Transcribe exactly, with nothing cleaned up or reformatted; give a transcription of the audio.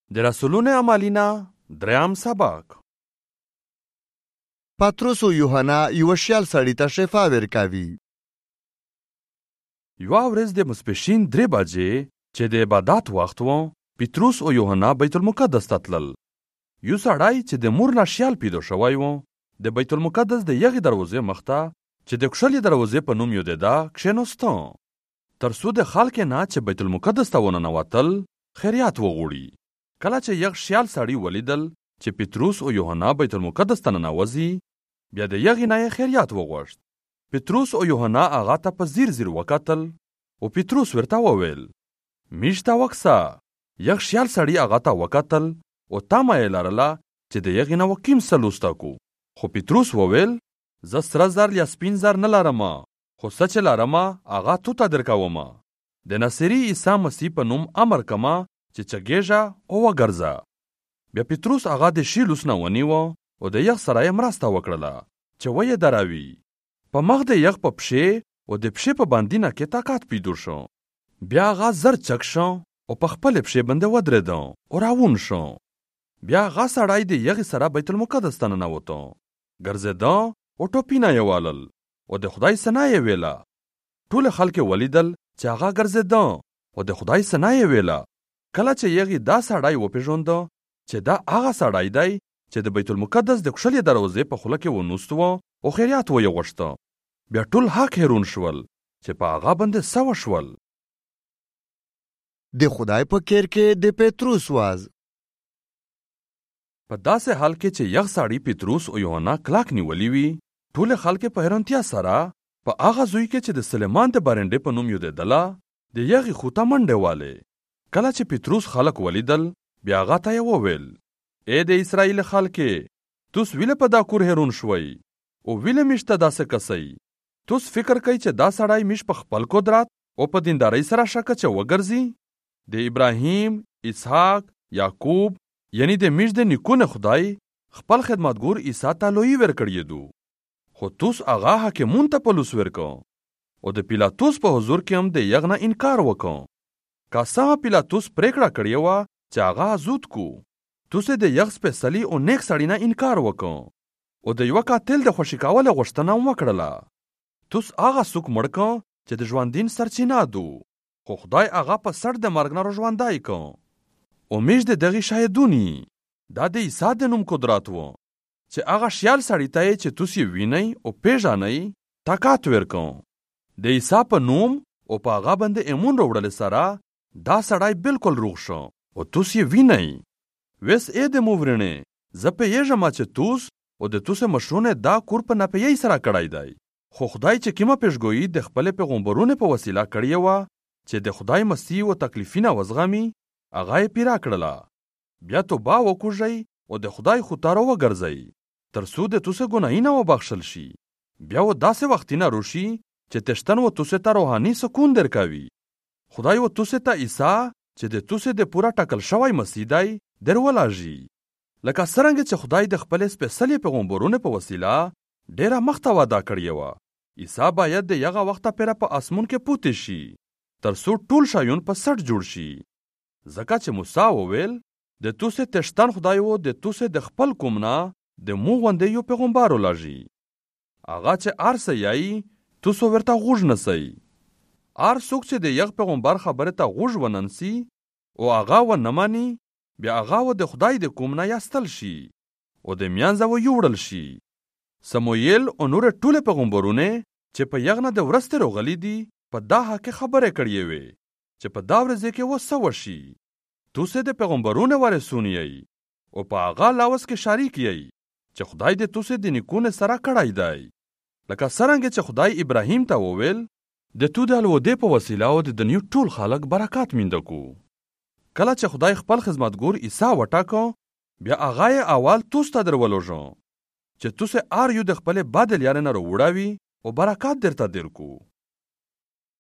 د رسولونه عملینا دریم سبق. پطرس او یوحنا یو شیال سړی ته شفا ورکوي. یوه ورځ د ماسپښین درې بجې چې د عبادت وخت و، پطرس او یوحنا بیت المقدس ته تلل. یو سړی چې د مور نه شیال پیدا شوی و د بیت المقدس د یغې دروازې مخته چې د کښلې دروازې په نوم یادېده کښېناسته، تر څو د خلکو نه چې بیت المقدس ته وننوتل خیریات وغوړي. کله چې یغ شیال سړي ولیدل چې پطرس او یوحنا بیت المقدس ته ننوځي، بیا د یغې نه یې خیریات وغوښت. پطرس او یوحنا هغه ته په ځیر ځیر وکتل او پطرس ورته وویل: میشته وکسه. یغ شیال سړي هغه ته وکتل او تمه یې لرله چې د یغې نه وکیم څه لوسته کو. خو پطرس وویل: زه سره زر یا سپین زر نه لرم، خو څه چې لرم هغه تو ته درکوم. د ناصري عیسی مسیح په نوم امر کومه چې چګېږه او وګرځه. بیا پطرس هغه د شي لوس نه ونیوه او د یغ سره یې مرسته وکړله چې ویې دراوي. په مخ د یغ په پښې او د پښې په باندینه کې طاقت پیدا شو. بیا هغه زر چک شو او په خپلې پښې باندې ودرېده او راون شو. بیا هغه سړی د یغې سره بیت المقدس ته ننوته، ګرځېده او ټوپونه یې والل او د خدای ثنا یې ویله. ټول خلک یې ولیدل چې هغه ګرځېده او د خدای ثنا یې ویله. کله چې یغې دا سړی وپېژانده چې دا هغه سړی دی چې د بیت المقدس د کښلې دروازې په خوله کې ونوست و او خیریات و یې غوښته، بیا ټول حق حیرون شول چې په هغه باندې څه وشول. د خدای په کیر کې د پطرس واز. په داسې حال کې چې یغ سړي پطرس او یوحنا کلاک نیولي وي، ټول خلک په حیرانتیا سره په هغه زوی کې چې د سلیمان د بارنډې په نوم یادېدله د یغې خوا ته منډې والې. کله چې پطرس خلک ولیدل، بیا هغه ته یې وویل: ای د اسرائیل خلکې، توس ویلې په دا کور حیرون شوئ او ویلې میش ته داسې کسئ؟ توس فکر کوئ چې دا سړی میش په خپل قدرت او په دیندارۍ سره شکه چې وګرځي؟ د ابراهیم، اسحاق، یعقوب یعنی د میش د نیکونه خدای خپل خدمتګور عیسی ته لویي ورکړی دو، خو توس هغه حاکمون ته په لوس ورکو او د پیلاطوس په حضور کې هم د یغ نه انکار وکړو. که څه پیلاطوس پریکړه کړې وه چې هغه ازود کو، توس د یغ سپېڅلي او نیک سړي نه انکار وکړو او د یوه قاتل د خوشي کولو غوښتنه هم وکړله. توس هغه څوک مړ کړ چې د ژوندین سرچینه دو، خو خدای هغه په سر د مرګ نه راژوندی کړ. او میش د دغې شاهدونی دا د عیسی د نوم قدرت و چې هغه شیال سړي ته چې توس یې وینئ او پیژنئ طاقت ورکړ. د عیسی په نوم او په هغه باندې ایمون راوړلو سره دا سړی بالکل روغ شو او توس یې وینئ. ویس ای د موورنې، زه پوهېږم چې توس او د توس مشرونه دا کور په ناپوهۍ سره کړی دی، خو خدای چې کومه پیشګویي د خپلې پیغمبرونو په وسیله کړې وه چې د خدای مسیح و تکلیفونه وزغمي، هغه یې پیرا کړله. بیا توبه وکړئ او د خدای خوا ته راوګرځئ تر څو د توسې ګناهونه وبخښل شي. بیا و داسې وختونه راشي چې تشتن و توسې ته روحاني سکون درکوي. خدای و توسې ته عیسی چې د توسې د پوره ټاکل شوی مسیح دی درولږي. لکه څرنګه چې خدای د خپلې سپېڅلي پیغمبرونو په وسیله ډېره مخته وعده کړې وه، عیسی باید د هغه وخته پیره په اسمون کې پوتې شي تر څو ټول شیان په سټ جوړ شي. ځکه چې موسی وویل د توسې تشتن خدای و د توسې د خپل قوم نه د مو غوندې یو پیغمبر ولږي. هغه چې هر څه یایي توسو ورته غوږ نسئ. هر څوک چې د یغ پیغمبر خبرې ته غوږ وننسي او هغه ونه مني، بیا هغه و د خدای د قوم نه یستل شي او د میانځه و یوړل شي. سموئیل او نور ټول پیغمبرونه چې په یغ نه د ورستې راغلي دي په دا حق خبرې کړې وې چې په دا ورځ کې و څه وشي. توسې د پیغمبرونو وارثون یې او په هغه لاوس کې شریک یې چې خدای د توسې د نیکونو سره کړی دی. لکه څرنګه چې خدای ابراهیم ته وویل د تو د الودې په وسیله او د دنیا ټول خلک برکات مینده کو. کله چې خدای خپل خدمتګور عیسی وټاکو، بیا هغه یې اول توس ته درولوژو چې توسې هر یو د خپلې بد لارې نه راوړاوي او برکات درته درکو.